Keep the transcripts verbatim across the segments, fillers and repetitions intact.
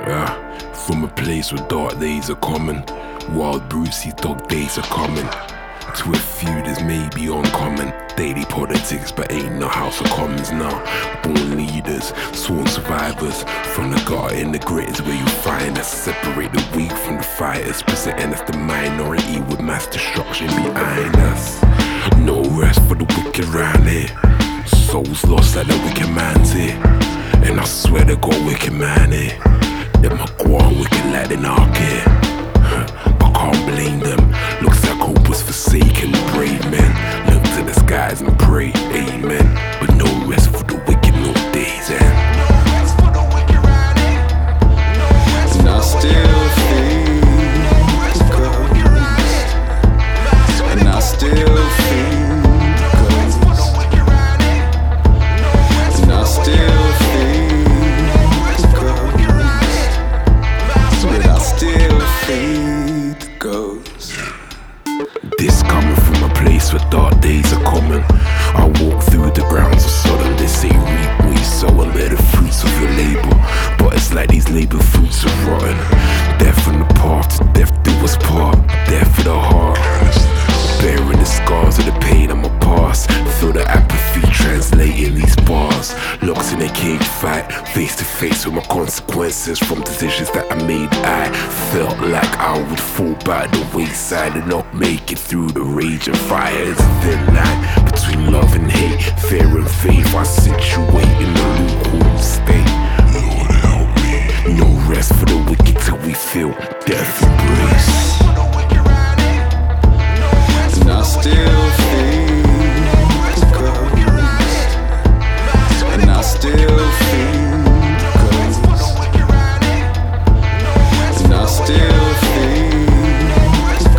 Yeah, from a place where dark days are common, wild Brucey dog days are coming. To a few that's maybe uncommon, daily politics but ain't no House of Commons now. Born leaders, sworn survivors, from the gutter in the grit is where you find us. Separate the weak from the fighters, presenting us the minority with mass destruction behind us. No rest for the wicked round here, souls lost like the wicked man's here. And I swear they got wicked man here, them a go on wicked lad in our care. I can't blame them, looks like hope was forsaken. Brave men look to the skies and pray, amen. But no rest for the wicked, no days end. No rest for the wicked round here. No rest And I for the still wicked feel the ghost. And I still feel the ghost. And I still feel the ghost. But I still feel the ghost. This coming from a place where dark days are common. I walk through the grounds of Sodom. They say reap what you sow and bear the fruits of your labor. But it's like these labor fruits are rotten. Death on the path to death do us part. Death for the heart, bearing the scars of the pain of my past. Feel the apathy translating these bars. Locked in a cage fight, face to face with my consequences from decisions that I made. I felt like I would fall by the wayside and not make it through the rage and fires. Thin line between love and hate, fear and faith, I situate in the lukewarm state. Lord help me. No rest for the wicked till we feel death embrace. And I still feel the ghost. And I still feel the ghost. And I still feel the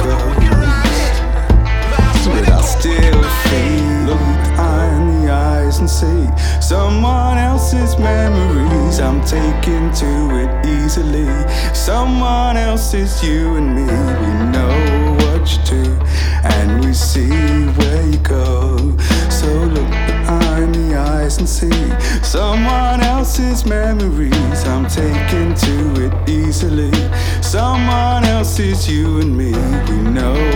ghost. But I still feel. Look behind the eyes and see someone else's memories. I'm taken to it easily. Someone else's you and me. We know what you do and we see where you go. So look behind the eyes and see someone else's memories. I'm taken to it easily. Someone else's you and me. We know